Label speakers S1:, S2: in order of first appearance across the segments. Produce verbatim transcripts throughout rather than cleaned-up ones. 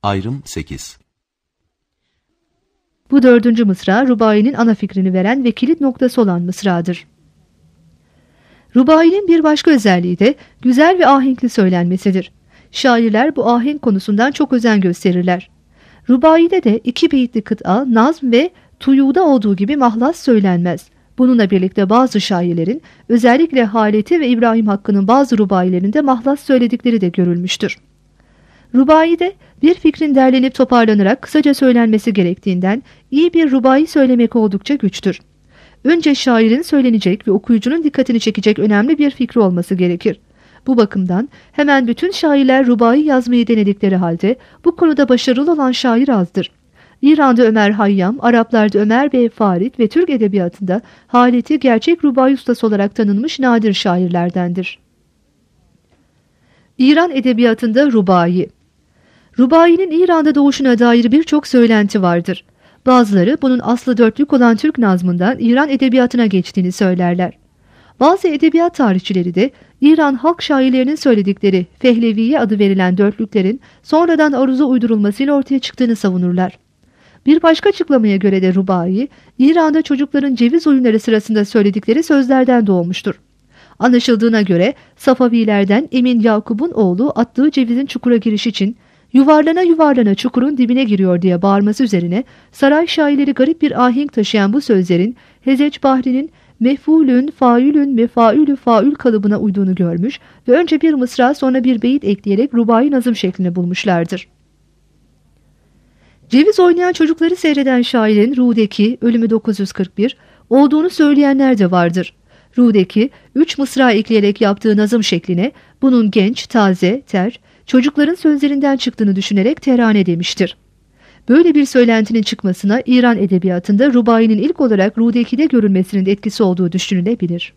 S1: Ayrım sekiz.
S2: Bu dördüncü mısra rubainin ana fikrini veren ve kilit noktası olan mısradır. Rubainin bir başka özelliği de güzel ve ahenkli söylenmesidir. Şairler bu ahenk konusundan çok özen gösterirler. Rubaide de iki beyitli kıta, nazm ve tuyuda olduğu gibi mahlas söylenmez. Bununla birlikte bazı şairlerin, özellikle Haleti ve İbrahim Hakkı'nın bazı rubailerinde mahlas söyledikleri de görülmüştür. Rubaide bir fikrin derlenip toparlanarak kısaca söylenmesi gerektiğinden iyi bir rubai söylemek oldukça güçtür. Önce şairin söylenecek ve okuyucunun dikkatini çekecek önemli bir fikri olması gerekir. Bu bakımdan hemen bütün şairler rubai yazmayı denedikleri halde bu konuda başarılı olan şair azdır. İran'da Ömer Hayyam, Araplarda Ömer Bey Farid ve Türk edebiyatında Haleti gerçek rubai ustası olarak tanınmış nadir şairlerdendir. İran edebiyatında rubai. Rubai'nin İran'da doğuşuna dair birçok söylenti vardır. Bazıları bunun aslı dörtlük olan Türk nazmından İran edebiyatına geçtiğini söylerler. Bazı edebiyat tarihçileri de İran halk şairlerinin söyledikleri Fehleviye adı verilen dörtlüklerin sonradan aruza uydurulmasıyla ortaya çıktığını savunurlar. Bir başka açıklamaya göre de rubai, İran'da çocukların ceviz oyunları sırasında söyledikleri sözlerden doğmuştur. Anlaşıldığına göre Safavilerden Emin Yakub'un oğlu attığı cevizin çukura giriş için yuvarlana yuvarlana çukurun dibine giriyor diye bağırması üzerine saray şairleri garip bir ahenk taşıyan bu sözlerin Hezeç Bahri'nin mef'ulün, faülün, mefaülü, faül kalıbına uyduğunu görmüş ve önce bir mısra sonra bir beyit ekleyerek rubai nazım şeklini bulmuşlardır. Ceviz oynayan çocukları seyreden şairin Rudeki, ölümü dokuz yüz kırk bir, olduğunu söyleyenler de vardır. Rudeki, üç mısra ekleyerek yaptığı nazım şekline bunun genç, taze, ter, çocukların sözlerinden çıktığını düşünerek terane demiştir. Böyle bir söylentinin çıkmasına İran edebiyatında rubainin ilk olarak Rudeki'de görülmesinin etkisi olduğu düşünülebilir.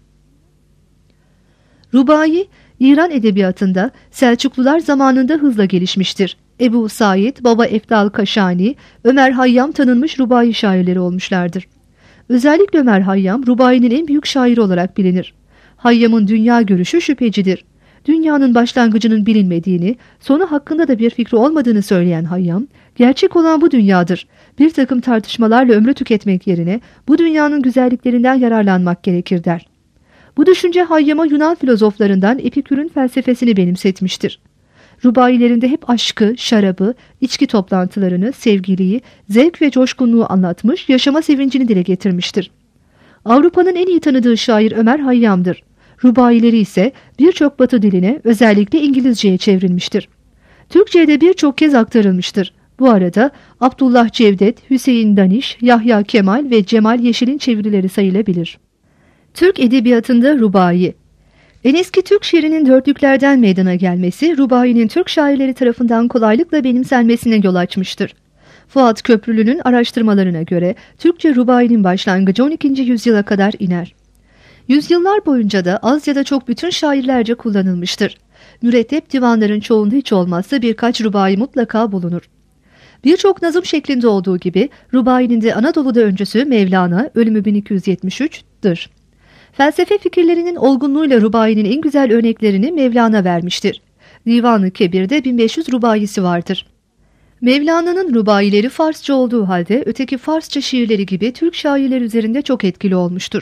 S2: Rubai, İran edebiyatında Selçuklular zamanında hızla gelişmiştir. Ebu Said, Baba Efdal Kaşani, Ömer Hayyam tanınmış rubai şairleri olmuşlardır. Özellikle Ömer Hayyam, rubainin en büyük şairi olarak bilinir. Hayyam'ın dünya görüşü şüphecidir. Dünyanın başlangıcının bilinmediğini, sonu hakkında da bir fikri olmadığını söyleyen Hayyam, gerçek olan bu dünyadır. Bir takım tartışmalarla ömrü tüketmek yerine bu dünyanın güzelliklerinden yararlanmak gerekir der. Bu düşünce Hayyam'a Yunan filozoflarından Epikür'ün felsefesini benimsetmiştir. Rubailerinde hep aşkı, şarabı, içki toplantılarını, sevgiliyi, zevk ve coşkunluğu anlatmış, yaşama sevincini dile getirmiştir. Avrupa'nın en iyi tanıdığı şair Ömer Hayyam'dır. Rubaileri ise birçok Batı diline, özellikle İngilizceye çevrilmiştir. Türkçe'ye de birçok kez aktarılmıştır. Bu arada Abdullah Cevdet, Hüseyin Daniş, Yahya Kemal ve Cemal Yeşil'in çevirileri sayılabilir. Türk edebiyatında rubai. En eski Türk şiirinin dörtlüklerden meydana gelmesi, rubainin Türk şairleri tarafından kolaylıkla benimsenmesine yol açmıştır. Fuat Köprülü'nün araştırmalarına göre Türkçe rubainin başlangıcı on ikinci yüzyıla kadar iner. Yüzyıllar boyunca da az ya da çok bütün şairlerce kullanılmıştır. Mürettep divanların çoğunda hiç olmazsa birkaç rubai mutlaka bulunur. Birçok nazım şeklinde olduğu gibi rubainin de Anadolu'da öncüsü Mevlana, ölümü bin iki yüz yetmiş üç'tür. Felsefe fikirlerinin olgunluğuyla rubainin en güzel örneklerini Mevlana vermiştir. Divan-ı Kebir'de bin beş yüz rubaisi vardır. Mevlana'nın rubaileri Farsça olduğu halde öteki Farsça şiirleri gibi Türk şairler üzerinde çok etkili olmuştur.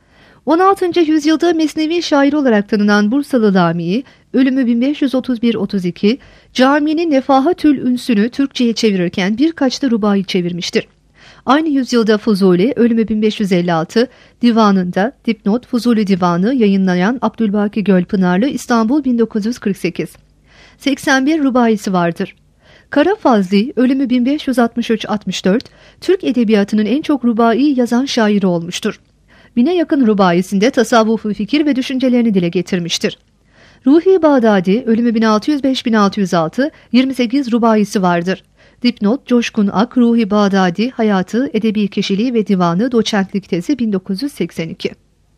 S2: on altıncı yüzyılda Mesnevi şair olarak tanınan Bursalı Lami'yi, ölümü bin beş yüz otuz bir otuz iki, Cami'nin Nefahatül Ünsü'nü Türkçe'ye çevirirken birkaç da rubai çevirmiştir. Aynı yüzyılda Fuzuli, ölümü bin beş yüz elli altı, divanında Dipnot Fuzuli Divanı yayınlayan Abdülbaki Gölpınarlı, İstanbul bin dokuz yüz kırk sekiz. seksen bir rubaisi vardır. Kara Fazli, ölümü bin beş yüz altmış üç altmış dört, Türk edebiyatının en çok rubai yazan şairi olmuştur. Bine yakın rubaisinde tasavvufi fikir ve düşüncelerini dile getirmiştir. Ruhi Bağdadi, ölümü bin altı yüz beş bin altı yüz altı, yirmi sekiz rubaisi vardır. Dipnot Coşkun Ak, Ruhi Bağdadi, Hayatı, Edebi Kişiliği ve Divanı, Doçentlik Tezi bin dokuz yüz seksen iki.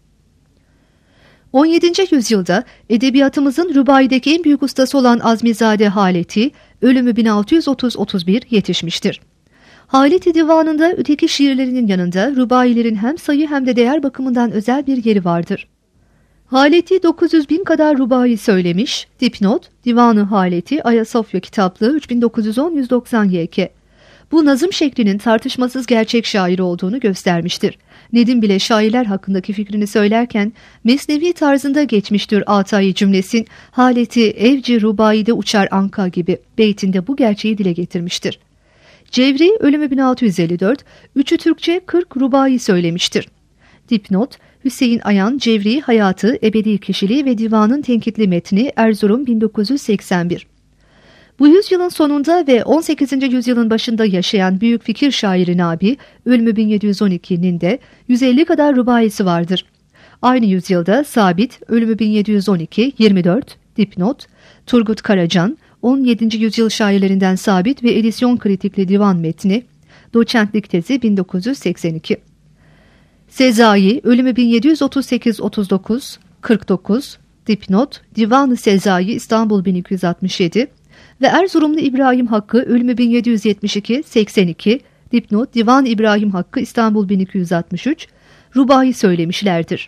S2: on yedinci yüzyılda edebiyatımızın rubaideki en büyük ustası olan Azmizade Haleti, ölümü bin altı yüz otuz otuz bir yetişmiştir. Haleti Divanı'nda öteki şiirlerinin yanında rubailerin hem sayı hem de değer bakımından özel bir yeri vardır. Haleti dokuz yüz bin kadar rubai söylemiş. Dipnot, Divanı Haleti Ayasofya kitaplığı üç bin dokuz yüz on yüz doksan Y K. Bu nazım şeklinin tartışmasız gerçek şair olduğunu göstermiştir. Nedim bile şairler hakkındaki fikrini söylerken Mesnevi tarzında geçmiştir Atayi cümlesin haleti evci rubaide uçar anka gibi beytinde bu gerçeği dile getirmiştir. Cevri ölümü bin altı yüz elli dört, üçü Türkçe kırk rubai söylemiştir. Dipnot, Hüseyin Ayan Cevri Hayatı, Ebedi Kişiliği ve Divanın Tenkitli Metni Erzurum bin dokuz yüz seksen bir. Bu yüzyılın sonunda ve on sekizinci yüzyılın başında yaşayan büyük fikir şairi Nabi, ölümü bin yedi yüz on ikinin de yüz elli kadar rubaisi vardır. Aynı yüzyılda Sabit, ölümü bin yedi yüz on iki, yirmi dört, dipnot, Turgut Karacan, on yedinci yüzyıl şairlerinden Sabit ve edisyon kritikli divan metni, doçentlik tezi bin dokuz yüz seksen iki. Sezai, ölümü bin yedi yüz otuz sekiz otuz dokuz, kırk dokuz, dipnot, Divan-ı Sezai İstanbul bin iki yüz altmış yedi, ve Erzurumlu İbrahim Hakkı ölümü bin yedi yüz yetmiş iki seksen iki, dipnot Divan İbrahim Hakkı İstanbul bin iki yüz altmış üç, rubai söylemişlerdir.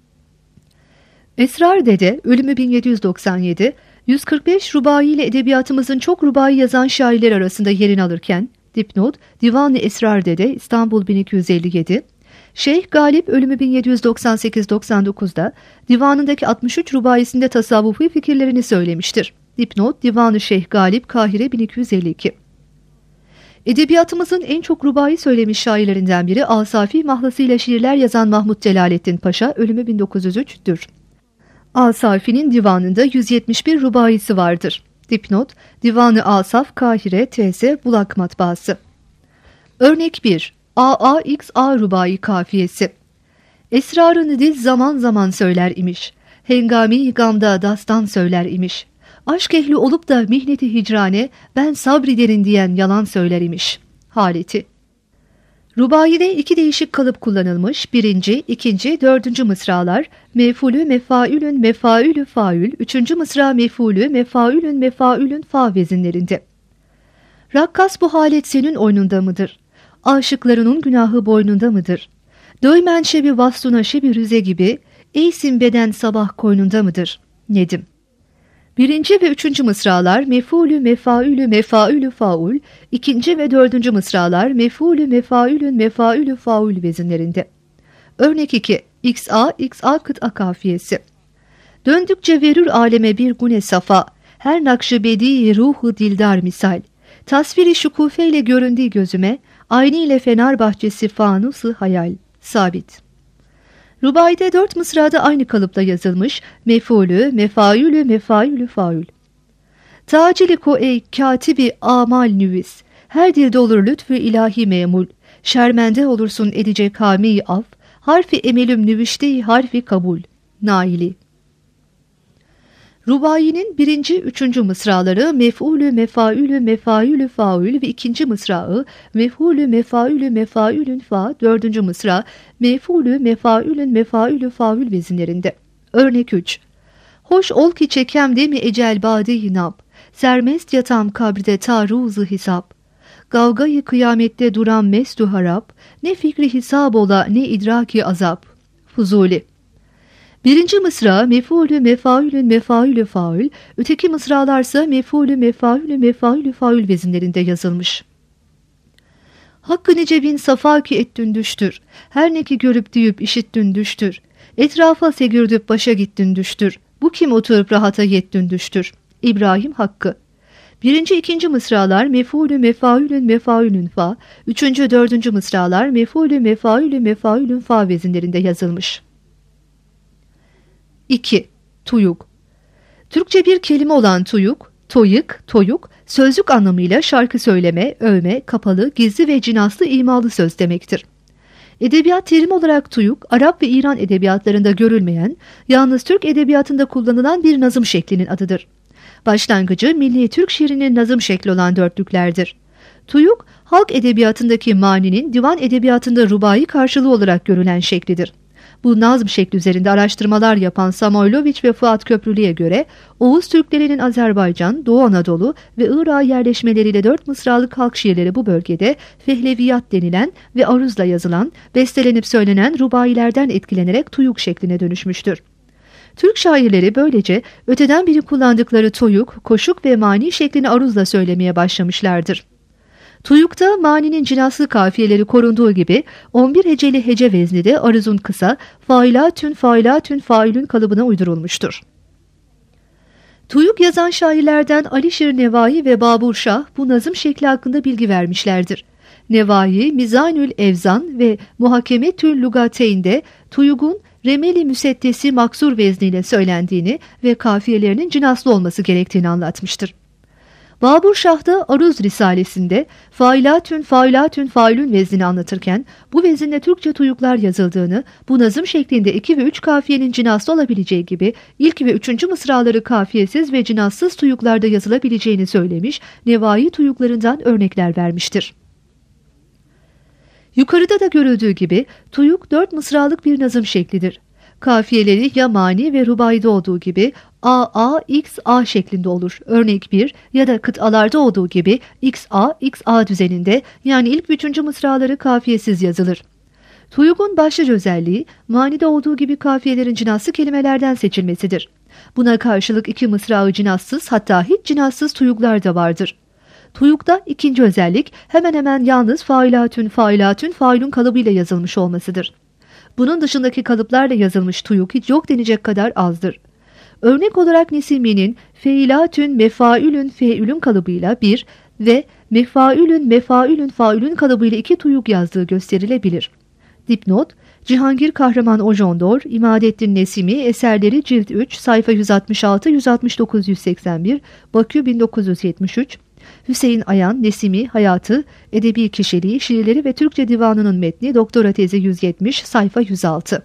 S2: Esrar Dede ölümü bin yedi yüz doksan yedi, yüz kırk beş rubai ile edebiyatımızın çok rubai yazan şairler arasında yerini alırken, dipnot Divan-ı Esrar Dede İstanbul bin iki yüz elli yedi, Şeyh Galip ölümü bin yedi yüz doksan sekiz doksan dokuzda divanındaki altmış üç rubaisinde tasavvufi fikirlerini söylemiştir. Dipnot Divan-ı Şeyh Galip Kahire bin iki yüz elli iki. Edebiyatımızın en çok rubai söylemiş şairlerinden biri Asafi mahlasıyla şiirler yazan Mahmud Celalettin Paşa ölümü bin dokuz yüz üç'tür. Asafi'nin divanında yüz yetmiş bir rubaisi vardır. Dipnot Divan-ı Asaf Kahire T S Bulak Matbaası. Örnek bir. A A X A rubai kafiyesi. Esrarını dil zaman zaman söyler imiş. Hengami gamda dastan söyler imiş. Aşk ehli olup da mihneti hicrane ben sabriderin diyen yalan söyler imiş. Haleti. Rubaide iki değişik kalıp kullanılmış. Birinci, ikinci, dördüncü mısralar mefulü, mefaülün, mefaülü, faül, üçüncü mısra mefulü, mefaülün, mefaülün, fa vezinlerinde. Rakkas bu halet senin oyununda mıdır? Aşıklarının günahı boynunda mıdır? Döymen şebi vastuna şebi rüze gibi, eysin beden sabah koynunda mıdır? Nedim. Birinci ve üçüncü mısralar mefulü, mefaülü, mefaülü, faul, ikinci ve dördüncü mısralar mefulü, mefaülün, mefaülü, faul vezinlerinde. Örnek iki. X A, X A kıt akafiyesi. Döndükçe verir aleme bir gune safa, her nakşibedi ruhu dildar misal. Tasviri şukufeyle göründüğü gözüme, aynı ile fener bahçesi fanusu hayal. Sabit. Rubaide dört mısrada aynı kalıpta yazılmış mefulü, mefaülü, mefaülü, faül. Taciliku ey katibi amal nüvis, her dilde olur lütfü ilahi memul, şermende olursun edecek hami af, harfi emelüm nüvişte harfi kabul. Naili. Rubaiyinin birinci, üçüncü mısraları mef'ulü, mefaülü, mefaülü, faül ve ikinci mısrağı mef'ulü, mefaülü, mefaülün, fa, dördüncü mısra mef'ulü, mefaülün, mefaülü, faül vezinlerinde. Örnek üç. Hoş ol ki çekem de mi ecel bade-i nab, sermest yatam kabride taruzu hisap. Gavgayı kıyamette duran mestu harap, ne fikri hisab ola ne idraki azap. Fuzuli. Birinci mısra mef'ulü, mefaülün, mefaülü, faül, öteki mısralarsa mef'ulü, mefaülü, mefaülü, faül vezinlerinde yazılmış. Hakkı nice bin safa ki ettün düştür, her ne ki görüp duyup işittün düştür, etrafa segürdüp başa gittin düştür, bu kim oturup rahata yettün düştür. İbrahim Hakkı. Birinci, ikinci mısralar mef'ulü, mefaülün, mefaülün, fa, üçüncü, dördüncü mısralar mef'ulü, mefaülü, mefaülün, fa vezinlerinde yazılmış. iki. Tuyuk. Türkçe bir kelime olan tuyuk, toyık, toyuk, sözlük anlamıyla şarkı söyleme, övme, kapalı, gizli ve cinaslı imalı söz demektir. Edebiyat terimi olarak tuyuk, Arap ve İran edebiyatlarında görülmeyen, yalnız Türk edebiyatında kullanılan bir nazım şeklinin adıdır. Başlangıcı milli Türk şiirinin nazım şekli olan dörtlüklerdir. Tuyuk, halk edebiyatındaki maninin divan edebiyatında rubai karşılığı olarak görülen şeklidir. Bu nazm şekli üzerinde araştırmalar yapan Samoyloviç ve Fuat Köprülü'ye göre Oğuz Türklerinin Azerbaycan, Doğu Anadolu ve Irak'a yerleşmeleriyle dört mısralık halk şiirleri bu bölgede fehleviyat denilen ve aruzla yazılan, bestelenip söylenen rubailerden etkilenerek tuyuk şekline dönüşmüştür. Türk şairleri böylece öteden beri kullandıkları tuyuk, koşuk ve mani şeklini aruzla söylemeye başlamışlardır. Tuyuk'ta maninin cinaslı kafiyeleri korunduğu gibi on bir heceli hece vezni de aruzun kısa failatün failatün failün kalıbına uydurulmuştur. Tuyuk yazan şairlerden Alişir Nevai ve Babur Şah bu nazım şekli hakkında bilgi vermişlerdir. Nevai, Mizanül Evzan ve Muhakemetül Lugateyn'de Tuyuk'un Remeli Müseddesi Maksur vezniyle söylendiğini ve kafiyelerinin cinaslı olması gerektiğini anlatmıştır. Babur Şah da Aruz Risalesinde failatün failatün failün veznini anlatırken bu vezinle Türkçe tuyuklar yazıldığını, bu nazım şeklinde iki ve üç kafiyenin cinaslı olabileceği gibi ilk ve üçüncü mısraları kafiyesiz ve cinassız tuyuklarda yazılabileceğini söylemiş, Nevai tuyuklarından örnekler vermiştir. Yukarıda da görüldüğü gibi tuyuk dört mısralık bir nazım şeklidir. Kafiyeleri ya mani ve rubayda olduğu gibi A A X A şeklinde olur. Örnek bir ya da kıtalarda olduğu gibi X A X A düzeninde, yani ilk üçüncü mısraları kafiyesiz yazılır. Tuyuk'un başlıca özelliği manide olduğu gibi kafiyelerin cinaslı kelimelerden seçilmesidir. Buna karşılık iki mısrağı cinassız, hatta hiç cinassız tuyuklar da vardır. Tuyuk'ta ikinci özellik hemen hemen yalnız failatün failatün failün kalıbıyla yazılmış olmasıdır. Bunun dışındaki kalıplarla yazılmış tuyuk hiç yok denecek kadar azdır. Örnek olarak Nesimi'nin feilatün mefaülün feülün kalıbıyla bir ve mefaülün mefaülün faülün kalıbıyla iki tuyuk yazdığı gösterilebilir. Dipnot: Cihangir Kahraman Ojondor, İmadettin Nesimi, Eserleri Cilt üç, sayfa yüz altmış altı yüz altmış dokuz yüz seksen bir, Bakü bin dokuz yüz yetmiş üç. Hüseyin Ayan, Nesimi, Hayatı, Edebi Kişiliği, Şiirleri ve Türkçe Divanı'nın metni, doktora tezi yüz yetmiş, sayfa yüz altı.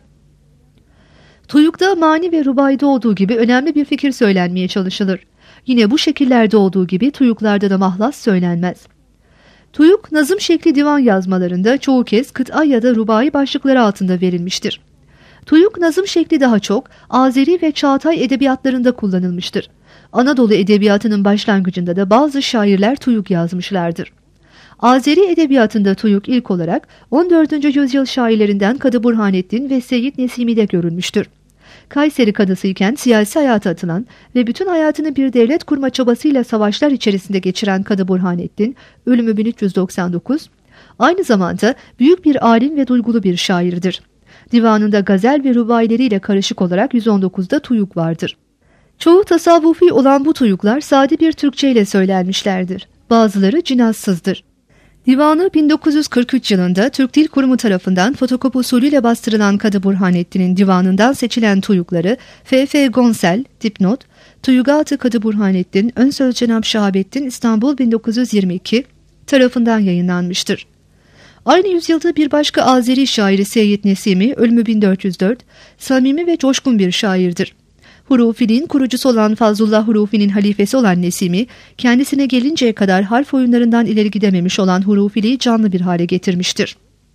S2: Tuyuk'ta mani ve rubayda olduğu gibi önemli bir fikir söylenmeye çalışılır. Yine bu şekillerde olduğu gibi tuyuklarda da mahlas söylenmez. Tuyuk, nazım şekli divan yazmalarında çoğu kez kıta ya da rubai başlıkları altında verilmiştir. Tuyuk nazım şekli daha çok Azeri ve Çağatay edebiyatlarında kullanılmıştır. Anadolu edebiyatının başlangıcında da bazı şairler tuyuk yazmışlardır. Azeri edebiyatında tuyuk ilk olarak on dördüncü yüzyıl şairlerinden Kadı Burhanettin ve Seyyid Nesimi'de görülmüştür. Kayseri kadısı iken siyasi hayata atılan ve bütün hayatını bir devlet kurma çabasıyla savaşlar içerisinde geçiren Kadı Burhanettin, ölümü bin üç yüz doksan dokuz, aynı zamanda büyük bir alim ve duygulu bir şairdir. Divanında gazel ve rubaileriyle karışık olarak yüz on dokuzda tuyuk vardır. Çoğu tasavvufi olan bu tuyuklar sade bir Türkçe ile söylenmişlerdir. Bazıları cinassızdır. Divanı bin dokuz yüz kırk üç yılında Türk Dil Kurumu tarafından fotokopi usulüyle bastırılan Kadı Burhanettin'in divanından seçilen tuyukları F F Gonsel, dipnot, Tuyugat-ı Kadı Burhanettin, Ön Söz Cenab Şahabettin, İstanbul bin dokuz yüz yirmi iki tarafından yayınlanmıştır. Aynı yüzyılda bir başka Azeri şairi Seyyid Nesimi, ölümü bin dört yüz dört, samimi ve coşkun bir şairdir. Hurufiliğin kurucusu olan Fazlullah Hurufi'nin halifesi olan Nesimi, kendisine gelinceye kadar harf oyunlarından ileri gidememiş olan hurufiliği canlı bir hale getirmiştir.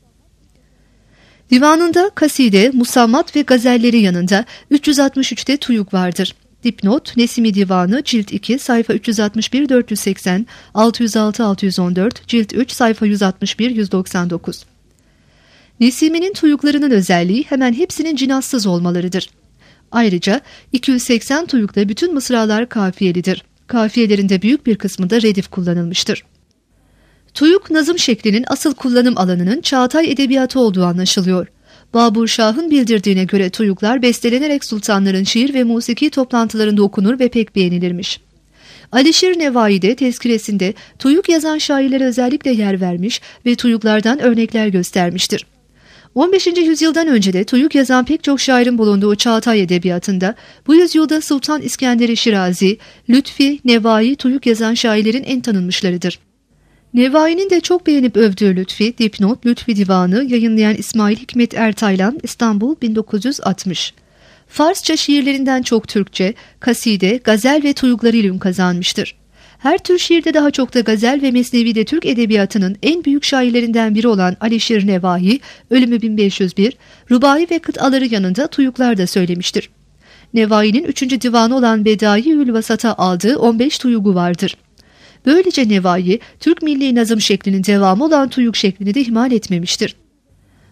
S2: Divanında kaside, musammat ve gazelleri yanında üç yüz altmış üçte tuyuk vardır. Dipnot: Nesimi Divanı, Cilt iki, sayfa üç yüz altmış bir dört yüz seksen, altı yüz altı altı yüz on dört, Cilt üç, sayfa yüz altmış bir yüz doksan dokuz. Nesimi'nin tuyuklarının özelliği hemen hepsinin cinassız olmalarıdır. Ayrıca iki yüz seksen tuyukta bütün mısralar kafiyelidir. Kafiyelerinde büyük bir kısmında redif kullanılmıştır. Tuyuk nazım şeklinin asıl kullanım alanının Çağatay edebiyatı olduğu anlaşılıyor. Babur Şah'ın bildirdiğine göre tuyuklar bestelenerek sultanların şiir ve musiki toplantılarında okunur ve pek beğenilirmiş. Alişir Nevai de tezkiresinde tuyuk yazan şairlere özellikle yer vermiş ve tuyuklardan örnekler göstermiştir. on beşinci yüzyıldan önce de tuyuk yazan pek çok şairin bulunduğu Çağatay edebiyatında bu yüzyılda Sultan İskender Şirazi, Lütfi, Nevai tuyuk yazan şairlerin en tanınmışlarıdır. Nevai'nin de çok beğenip övdüğü Lütfi, dipnot Lütfi Divanı yayınlayan İsmail Hikmet Ertaylan, İstanbul bin dokuz yüz altmış. Farsça şiirlerinden çok Türkçe, kaside, gazel ve tuyuklarıyla ün kazanmıştır. Her tür şiirde daha çok da gazel ve mesnevi de Türk edebiyatının en büyük şairlerinden biri olan Alişir Nevai, ölümü bin beş yüz bir, rubai ve kıtaları yanında tuyuklar da söylemiştir. Nevai'nin üçüncü divanı olan Bedai-ül Vasat'a aldığı on beş tuyugu vardır. Böylece Nevai, Türk milli nazım şeklinin devamı olan tuyuk şeklini de ihmal etmemiştir.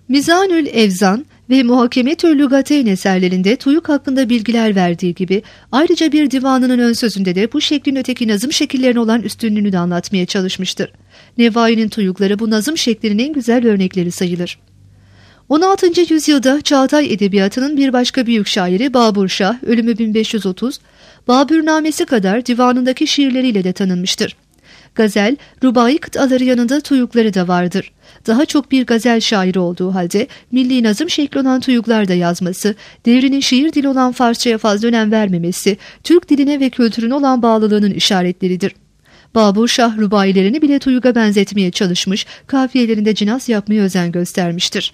S2: Mizanül Evzan ve Muhakemetül Lügateyn eserlerinde tuyuk hakkında bilgiler verdiği gibi ayrıca bir divanının ön sözünde de bu şeklin öteki nazım şekillerine olan üstünlüğünü de anlatmaya çalışmıştır. Nevai'nin tuyukları bu nazım şeklinin en güzel örnekleri sayılır. on altıncı yüzyılda Çağatay Edebiyatı'nın bir başka büyük şairi Babur Şah, ölümü bin beş yüz otuz, Babürnamesi kadar divanındaki şiirleriyle de tanınmıştır. Gazel, rubai kıtaları yanında tuyukları da vardır. Daha çok bir gazel şairi olduğu halde milli nazım şekli olan tuyuklar da yazması, devrinin şiir dili olan Farsçaya fazla önem vermemesi, Türk diline ve kültürüne olan bağlılığının işaretleridir. Babur Şah rubailerini bile tuyuga benzetmeye çalışmış, kafiyelerinde cinas yapmaya özen göstermiştir.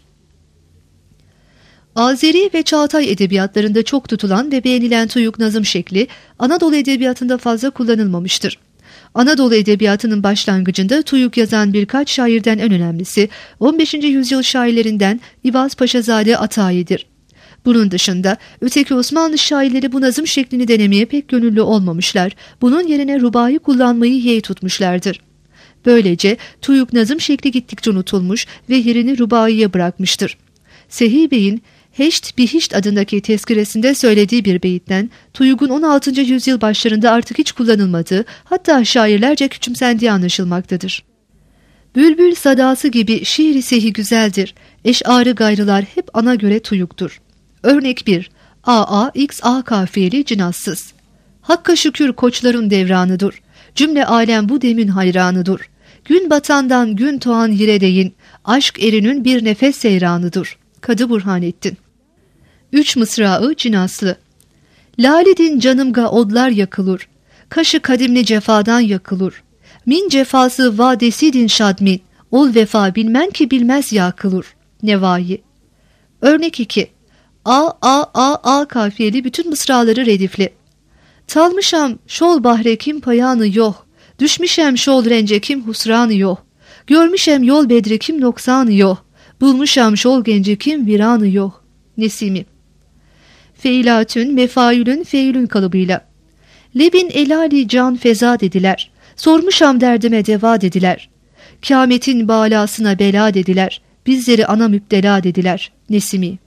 S2: Azeri ve Çağatay edebiyatlarında çok tutulan ve beğenilen tuyuk nazım şekli Anadolu edebiyatında fazla kullanılmamıştır. Anadolu edebiyatının başlangıcında tuyuk yazan birkaç şairden en önemlisi on beşinci yüzyıl şairlerinden İvaz Paşazade Atayi'dir. Bunun dışında öteki Osmanlı şairleri bu nazım şeklini denemeye pek gönüllü olmamışlar, bunun yerine rubai kullanmayı yeğ tutmuşlardır. Böylece tuyuk nazım şekli gittikçe unutulmuş ve yerini rubaiye bırakmıştır. Sehi Bey'in Heşt Bihişt adındaki tezkiresinde söylediği bir beyitten tuyugun on altıncı yüzyıl başlarında artık hiç kullanılmadığı, hatta şairlerce küçümsendiği anlaşılmaktadır. Bülbül sadası gibi şiir-i sehi güzeldir, eş'arı gayrılar hep ana göre tuyuktur. Örnek bir. A A X A kafiyeli cinassız. Hakka şükür koçların devranıdır. Cümle alem bu demin hayranıdır. Gün batandan gün doğan yire değin, aşk erinin bir nefes seyranıdır. Kadı Burhanettin. Üç mısrağı cinaslı. Laledin canımga odlar yakılır. Kaşı kadimli cefadan yakılır. Min cefası vadesidin şadmin. Ol vefa bilmen ki bilmez yakılır. Nevai. Örnek iki. A A A A kafiyeli bütün mısraları redifli. Talmışam şol bahre kim payanı yok. Düşmişem şol rence kim husranı yok. Görmüşem yol bedri kim noksanı yok. Bulmuşam şol gence kim viranı yok. Nesimi. Feilatün mefaülün feülün kalıbıyla. Lebin elali can feza dediler. Sormuşam derdime deva dediler. Kâmetin balasına bela dediler. Bizleri ana müptela dediler. Nesimi.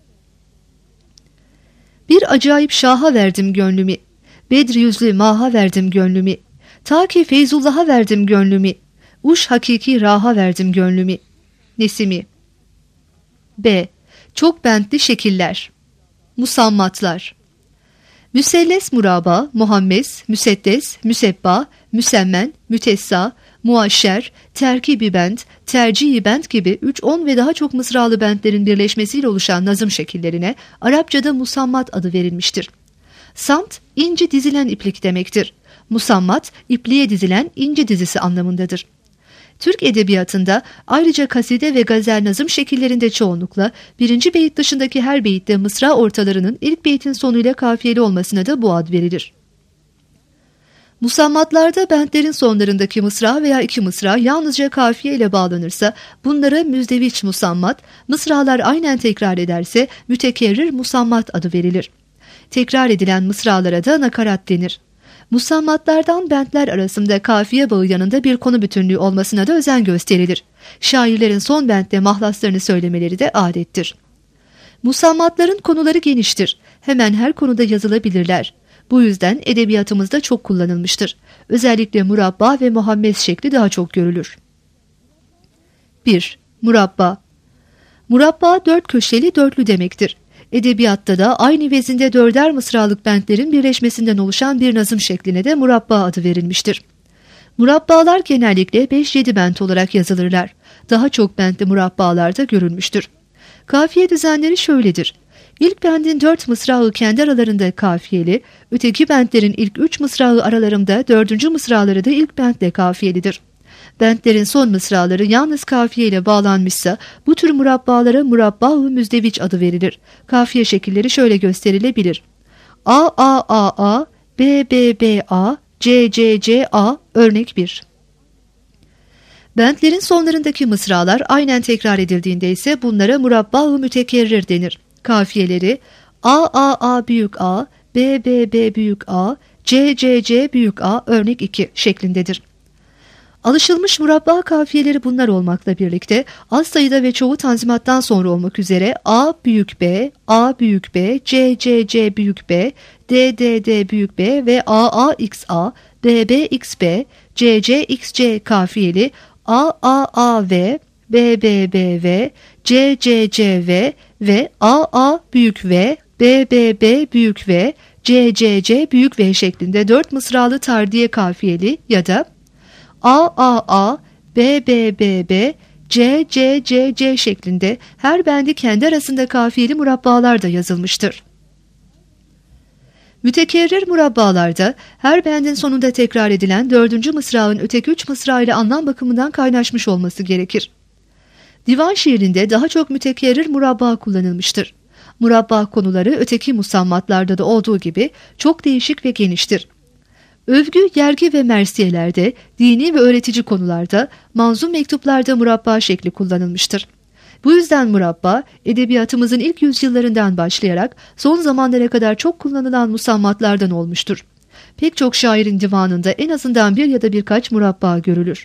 S2: Bir acayip şaha verdim gönlümü. Bedri yüzlü maha verdim gönlümü. Ta ki Feyzullah'a verdim gönlümü. Uş hakiki raha verdim gönlümü. Nesimi. B. Çok bentli şekiller. Musammatlar. Müselles muraba, muhammes, müseddes, müsebba, müsemmen, mütessa, muaşşer, terkibi bent, tercihi bent gibi üç on ve daha çok mısralı bentlerin birleşmesiyle oluşan nazım şekillerine Arapçada musammat adı verilmiştir. Samt, ince dizilen iplik demektir. Musammat, ipliğe dizilen ince dizisi anlamındadır. Türk edebiyatında ayrıca kaside ve gazel nazım şekillerinde çoğunlukla birinci beyit dışındaki her beyitte mısra ortalarının ilk beytin sonuyla kafiyeli olmasına da bu ad verilir. Musammatlarda bentlerin sonlarındaki mısra veya iki mısra yalnızca kafiye ile bağlanırsa bunlara müzdeviç musammat, mısralar aynen tekrar ederse mütekerrir musammat adı verilir. Tekrar edilen mısralara da nakarat denir. Musammatlardan bentler arasında kafiye bağı yanında bir konu bütünlüğü olmasına da özen gösterilir. Şairlerin son bentte mahlaslarını söylemeleri de adettir. Musammatların konuları geniştir. Hemen her konuda yazılabilirler. Bu yüzden edebiyatımızda çok kullanılmıştır. Özellikle murabba ve muhammes şekli daha çok görülür. bir. Murabba. Murabba dört köşeli dörtlü demektir. Edebiyatta da aynı vezinde dörder mısralık bentlerin birleşmesinden oluşan bir nazım şekline de murabba adı verilmiştir. Murabbalar genellikle beş yedi bent olarak yazılırlar. Daha çok bentli murabbalarda görülmüştür. Kafiye düzenleri şöyledir. İlk bentin dört mısrağı kendi aralarında kafiyeli, öteki bentlerin ilk üç mısrağı aralarında dördüncü mısraları da ilk bentle kafiyelidir. Bentlerin son mısraları yalnız kafiye ile bağlanmışsa bu tür murabbalara murabba-ı müzdeviç adı verilir. Kafiye şekilleri şöyle gösterilebilir. A A A A, B B B A, C C C A örnek bir. Bentlerin sonlarındaki mısralar aynen tekrar edildiğinde ise bunlara murabba-ı mütekerrir denir. Kafiyeleri A A A büyük A, B B B büyük A, C C C büyük A örnek iki şeklindedir. Alışılmış murabba kafiyeleri bunlar olmakla birlikte az sayıda ve çoğu tanzimattan sonra olmak üzere A büyük B, A büyük B, C C C büyük B, D D D büyük B ve A A X A, B B X B, C C X C kafiyeli A A A V, B B B V, C C C V ve A A büyük V, B B B büyük V, C C C büyük V şeklinde dört mısralı tardiye kafiyeli ya da A A A, B B B B, C C C C şeklinde her bendi kendi arasında kafiyeli murabbalar da yazılmıştır. Mütekerrir murabbalarda her bendin sonunda tekrar edilen dördüncü mısrağın öteki üç mısra ile anlam bakımından kaynaşmış olması gerekir. Divan şiirinde daha çok mütekerrir murabba kullanılmıştır. Murabba konuları öteki musammatlarda da olduğu gibi çok değişik ve geniştir. Övgü, yergi ve mersiyelerde, dini ve öğretici konularda, manzum mektuplarda murabba şekli kullanılmıştır. Bu yüzden murabba, edebiyatımızın ilk yüzyıllarından başlayarak son zamanlara kadar çok kullanılan musammatlardan olmuştur. Pek çok şairin divanında en azından bir ya da birkaç murabba görülür.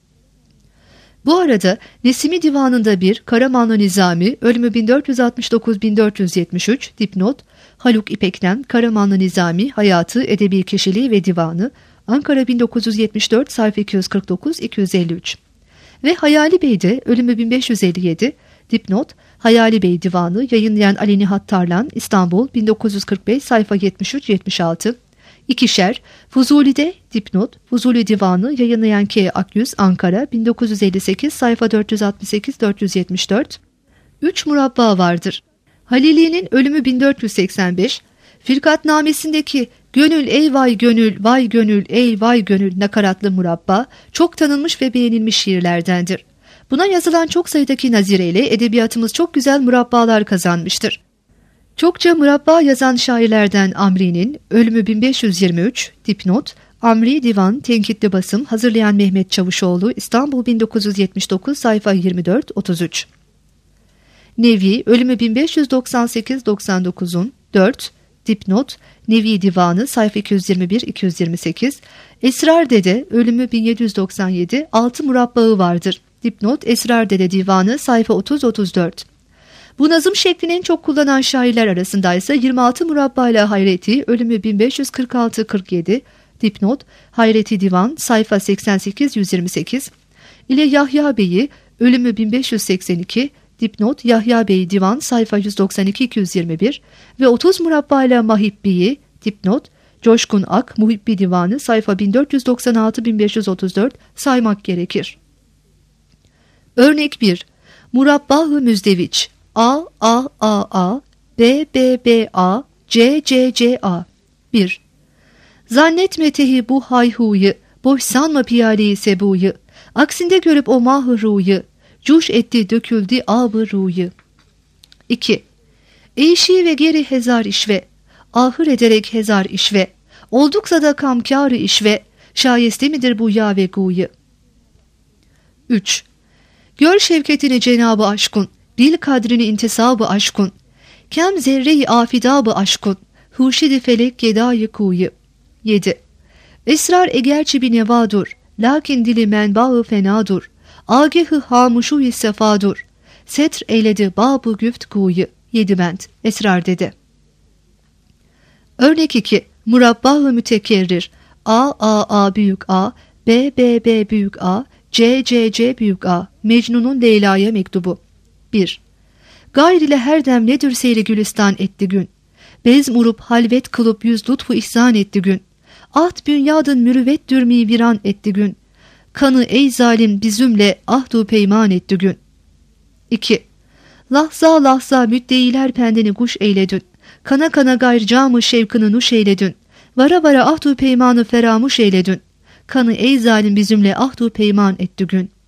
S2: Bu arada Nesimi Divanı'nda bir, Karamanlı Nizami, ölümü bin dört yüz altmış dokuz bin dört yüz yetmiş üç, dipnot, Haluk İpek'ten Karamanlı Nizami, Hayatı, Edebi Kişiliği ve Divanı, Ankara bin dokuz yüz yetmiş dört, sayfa iki yüz kırk dokuz iki yüz elli üç. Ve Hayali Bey'de, ölümü bin beş yüz elli yedi, dipnot, Hayali Bey Divanı, yayınlayan Ali Nihat Tarlan, İstanbul, bin dokuz yüz kırk beş, sayfa yetmiş üç yetmiş altı. İkişer, Fuzuli'de, dipnot, Fuzuli Divanı, yayınlayan K. Akyüz, Ankara, bin dokuz yüz elli sekiz, sayfa dört yüz altmış sekiz dört yüz yetmiş dört. Üç murabba vardır. Halili'nin ölümü bin dört yüz seksen beş, Firkatnamesindeki Gönül ey vay gönül, vay gönül, ey vay gönül nakaratlı murabba çok tanınmış ve beğenilmiş şiirlerdendir. Buna yazılan çok sayıdaki nazireyle edebiyatımız çok güzel murabbalar kazanmıştır. Çokça murabba yazan şairlerden Amri'nin ölümü bin beş yüz yirmi üç, dipnot, Amri Divan, Tenkitli Basım, hazırlayan Mehmet Çavuşoğlu, İstanbul bin dokuz yüz yetmiş dokuz, sayfa yirmi dört otuz üç. Nevi, ölümü bin beş yüz doksan sekiz doksan dokuzun dört, dipnot, Nevi Divanı, sayfa iki yüz yirmi bir iki yüz yirmi sekiz, Esrar Dede, ölümü bin yedi yüz doksan yedi, altı murabbağı vardır. Dipnot, Esrar Dede Divanı, sayfa otuz otuz dört. Bu nazım şeklini en çok kullanan şairler arasında ise yirmi altı murabbayla Hayreti, ölümü bin beş yüz kırk altı kırk yedi, dipnot, Hayreti Divan, sayfa seksen sekiz yüz yirmi sekiz, ile Yahya Bey'i, ölümü bin beş yüz seksen iki, dipnot, Yahya Bey Divan, sayfa yüz doksan iki iki yüz yirmi bir ve otuz murabbayla Mahibbi'yi, dipnot, Coşkun Ak, Muhibbi Divanı, sayfa bin dört yüz doksan altı bin beş yüz otuz dört saymak gerekir. Örnek bir. Murabba-ı Müzdeviç A A A A, B B B A, C C C A. bir. Zannetme tehi bu hayhuyu, boş sanma piyaleyi sebuyu, aksinde görüp o mah-ı ruyu, cuş etti döküldü ab-ı ruyu. iki. Eyşi ve geri hezar işve, ahır ederek hezar işve, olduksa da kamkâr-ı işve, şayeste midir bu ya ve guyu. üç. Gör şevketini Cenab-ı Aşkun, bil kadrini intisab-ı aşkun, kem zerre-i afidab-ı aşkun, huşid-i felek gedâ-yı kuyu. yedi. Esrar egerçi bir nevadur, lakin dili menba-ı fenadur, ageh-ı hamuşu-i sefadur, setr eyledi bab-ı güft kuyu. yedi bent, Esrar Dede. Örnek iki. Murabba-ı mütekerrir, A A A büyük A, B B B büyük A, C C C büyük A, Mecnun'un Leyla'ya mektubu. bir. Gayr ile her dem nedir seyri gülistan etti gün, bez murup halvet kılıp yüz lütfu ihsan etti gün, ahd bünyadın mürüvvet dürmi viran etti gün, kanı ey zalim bizümle ahdu peyman etti gün. iki. Lahza lahza müddeiler pendeni kuş eyledün, kana kana gayr camı şevkını nuş eyledün, vara vara ahdu peymanı feramuş eyledün, kanı ey zalim bizümle ahdu peyman etti gün.